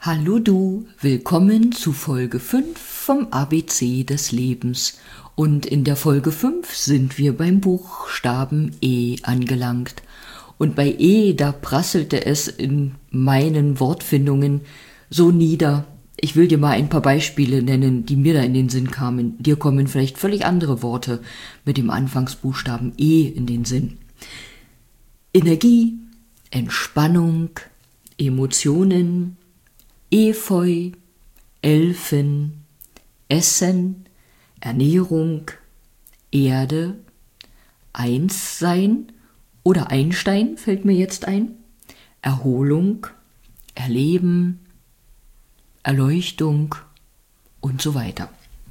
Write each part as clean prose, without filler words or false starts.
Hallo du, willkommen zu Folge 5 vom ABC des Lebens. Und in der Folge 5 sind wir beim Buchstaben E angelangt. Und bei E, da prasselte es in meinen Wortfindungen so nieder. Ich will dir mal ein paar Beispiele nennen, die mir da in den Sinn kamen. Dir kommen vielleicht völlig andere Worte mit dem Anfangsbuchstaben E in den Sinn. Energie, Entspannung, Emotionen, Efeu, Elfen, Essen, Ernährung, Erde, Einssein oder Einstein fällt mir jetzt ein, Erholung, Erleben, Erleuchtung und so weiter.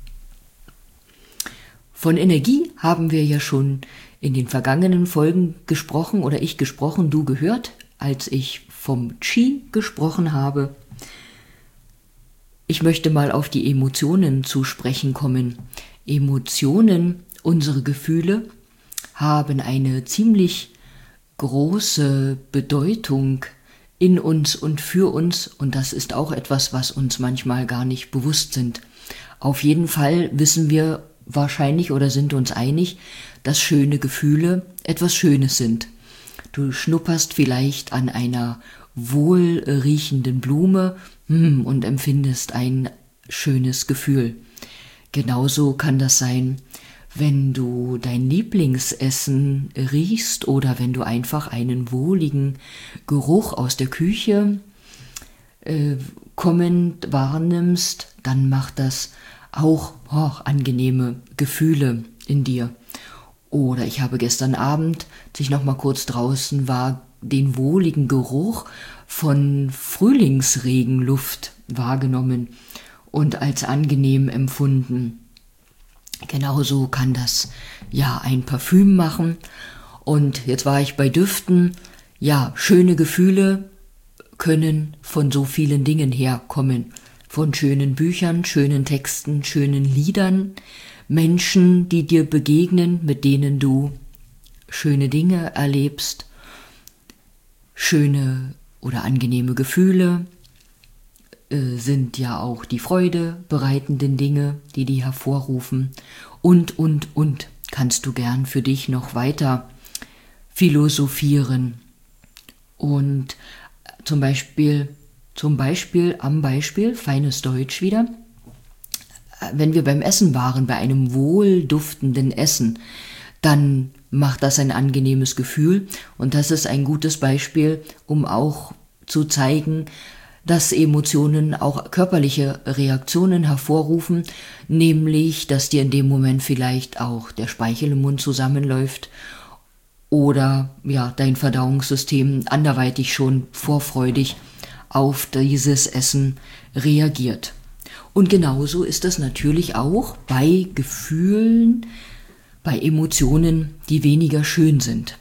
Von Energie haben wir ja schon in den vergangenen Folgen gesprochen oder ich gesprochen, du gehört, als ich vom Qi gesprochen habe. Ich möchte mal auf die Emotionen zu sprechen kommen. Emotionen, unsere Gefühle, haben eine ziemlich große Bedeutung in uns und für uns, und das ist auch etwas, was uns manchmal gar nicht bewusst sind. Auf jeden Fall wissen wir wahrscheinlich oder sind uns einig, dass schöne Gefühle etwas Schönes sind. Du schnupperst vielleicht an einer wohlriechenden Blume und empfindest ein schönes Gefühl. Genauso kann das sein, wenn du dein Lieblingsessen riechst oder wenn du einfach einen wohligen Geruch aus der Küche kommend wahrnimmst, dann macht das auch angenehme Gefühle in dir. Oder ich habe gestern Abend, als ich noch mal kurz draußen war, den wohligen Geruch von Frühlingsregenluft wahrgenommen und als angenehm empfunden. Genauso kann das ja ein Parfüm machen. Und jetzt war ich bei Düften. Ja, schöne Gefühle können von so vielen Dingen herkommen. Von schönen Büchern, schönen Texten, schönen Liedern, Menschen, die dir begegnen, mit denen du schöne Dinge erlebst, schöne oder angenehme Gefühle sind ja auch die Freude bereitenden Dinge, die hervorrufen und kannst du gern für dich noch weiter philosophieren. Und zum Beispiel am Beispiel, feines Deutsch wieder, wenn wir beim Essen waren, bei einem wohlduftenden Essen, dann macht das ein angenehmes Gefühl und das ist ein gutes Beispiel, um auch zu zeigen, dass Emotionen auch körperliche Reaktionen hervorrufen, nämlich, dass dir in dem Moment vielleicht auch der Speichel im Mund zusammenläuft oder ja, dein Verdauungssystem anderweitig schon vorfreudig auf dieses Essen reagiert. Und genauso ist das natürlich auch bei Gefühlen, bei Emotionen, die weniger schön sind.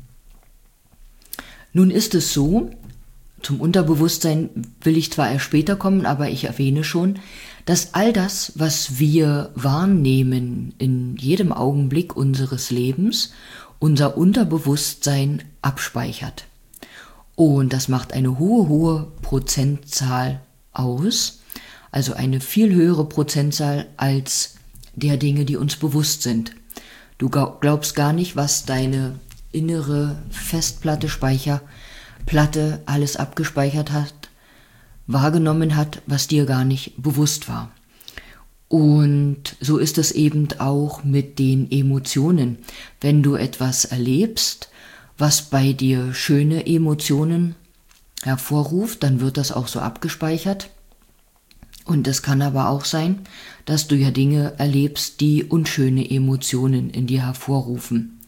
Nun ist es so, zum Unterbewusstsein will ich zwar erst später kommen, aber ich erwähne schon, dass all das, was wir wahrnehmen in jedem Augenblick unseres Lebens, unser Unterbewusstsein abspeichert. Und das macht eine hohe Prozentzahl aus, also eine viel höhere Prozentzahl als der Dinge, die uns bewusst sind. Du glaubst gar nicht, was deine innere Festplatte, Speicherplatte alles abgespeichert hat, wahrgenommen hat, was dir gar nicht bewusst war. Und so ist es eben auch mit den Emotionen. Wenn du etwas erlebst, was bei dir schöne Emotionen hervorruft, dann wird das auch so abgespeichert. Und es kann aber auch sein, dass du ja Dinge erlebst, die unschöne Emotionen in dir hervorrufen.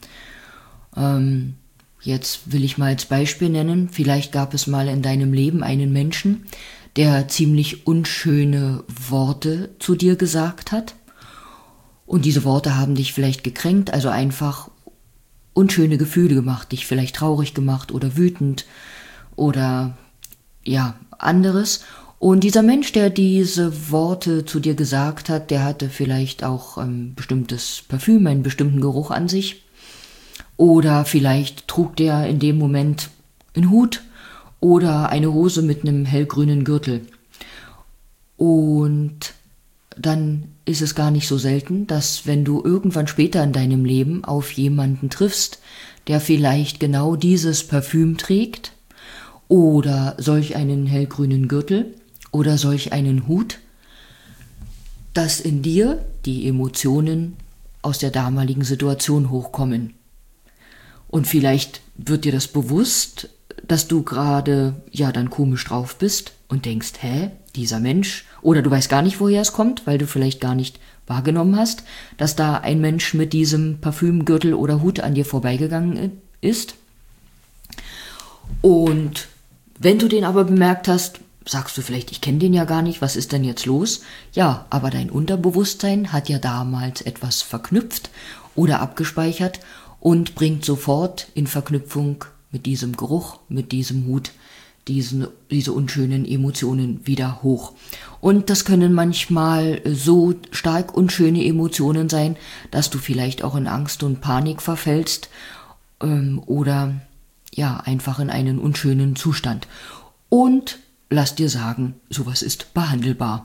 Jetzt will ich mal als Beispiel nennen, vielleicht gab es mal in deinem Leben einen Menschen, der ziemlich unschöne Worte zu dir gesagt hat. Und diese Worte haben dich vielleicht gekränkt, also einfach unschöne Gefühle gemacht, dich vielleicht traurig gemacht oder wütend oder ja, anderes. Und dieser Mensch, der diese Worte zu dir gesagt hat, der hatte vielleicht auch ein bestimmtes Parfüm, einen bestimmten Geruch an sich. Oder vielleicht trug der in dem Moment einen Hut oder eine Hose mit einem hellgrünen Gürtel. Und dann ist es gar nicht so selten, dass wenn du irgendwann später in deinem Leben auf jemanden triffst, der vielleicht genau dieses Parfüm trägt oder solch einen hellgrünen Gürtel oder solch einen Hut, dass in dir die Emotionen aus der damaligen Situation hochkommen. Und vielleicht wird dir das bewusst, dass du gerade dann komisch drauf bist und denkst, dieser Mensch, oder du weißt gar nicht, woher es kommt, weil du vielleicht gar nicht wahrgenommen hast, dass da ein Mensch mit diesem Parfümgürtel oder Hut an dir vorbeigegangen ist. Und wenn du den aber bemerkt hast, sagst du vielleicht, ich kenne den ja gar nicht, was ist denn jetzt los? Ja, aber dein Unterbewusstsein hat ja damals etwas verknüpft oder abgespeichert und bringt sofort in Verknüpfung mit diesem Geruch, mit diesem Hut, diese unschönen Emotionen wieder hoch. Und das können manchmal so stark unschöne Emotionen sein, dass du vielleicht auch in Angst und Panik verfällst oder einfach in einen unschönen Zustand. Und lass dir sagen, sowas ist behandelbar.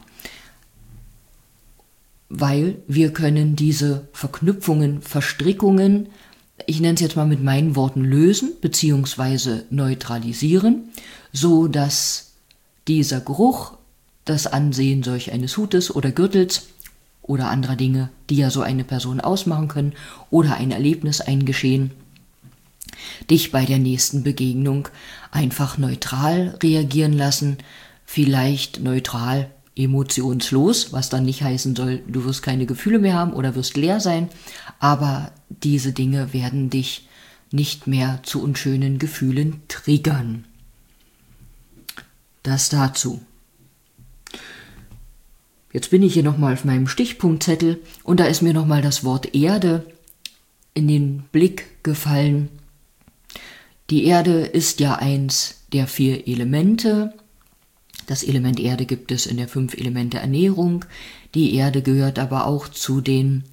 Weil wir können diese Verknüpfungen, Verstrickungen, ich nenne es jetzt mal mit meinen Worten, lösen bzw. neutralisieren, so dass dieser Geruch, das Ansehen solch eines Hutes oder Gürtels oder anderer Dinge, die ja so eine Person ausmachen können, oder ein Erlebnis, ein Geschehen, dich bei der nächsten Begegnung einfach neutral reagieren lassen, vielleicht neutral, emotionslos, was dann nicht heißen soll, du wirst keine Gefühle mehr haben oder wirst leer sein, aber diese Dinge werden dich nicht mehr zu unschönen Gefühlen triggern. Das dazu. Jetzt bin ich hier nochmal auf meinem Stichpunktzettel und da ist mir nochmal das Wort Erde in den Blick gefallen. Die Erde ist ja eins der 4 Elemente. Das Element Erde gibt es in der 5-Elemente-Ernährung. Die Erde gehört aber auch zu den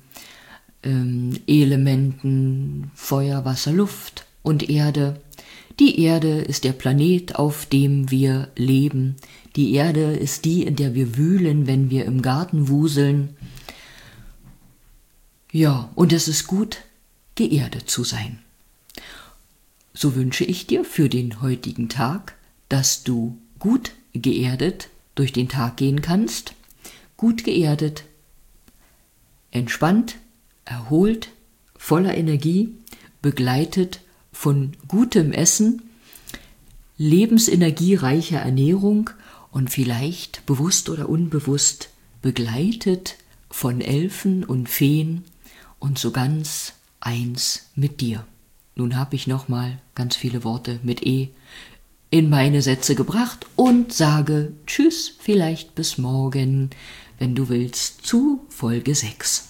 Elementen Feuer, Wasser, Luft und Erde. Die Erde ist der Planet, auf dem wir leben. Die Erde ist die, in der wir wühlen, wenn wir im Garten wuseln. Ja, und es ist gut, geerdet zu sein. So wünsche ich dir für den heutigen Tag, dass du gut geerdet durch den Tag gehen kannst, gut geerdet, entspannt, erholt, voller Energie, begleitet von gutem Essen, lebensenergiereicher Ernährung und vielleicht bewusst oder unbewusst begleitet von Elfen und Feen und so ganz eins mit dir. Nun habe ich nochmal ganz viele Worte mit E in meine Sätze gebracht und sage Tschüss, vielleicht bis morgen, wenn du willst, zu Folge 6.